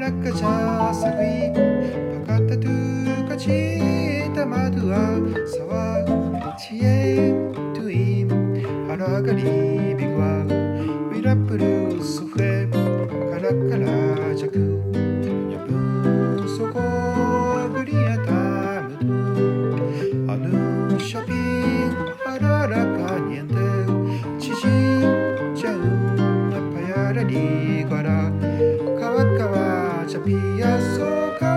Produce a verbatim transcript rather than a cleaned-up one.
Nakaja sagui Pakata tu kacita madua Sawa cien tuim Haragari bigwa Wirapuru sufre Karakara jaku Yapun soko guriata mutu Anu shopping hararaka niente Chichi jau Napayara di gara Kawakawa Japia soka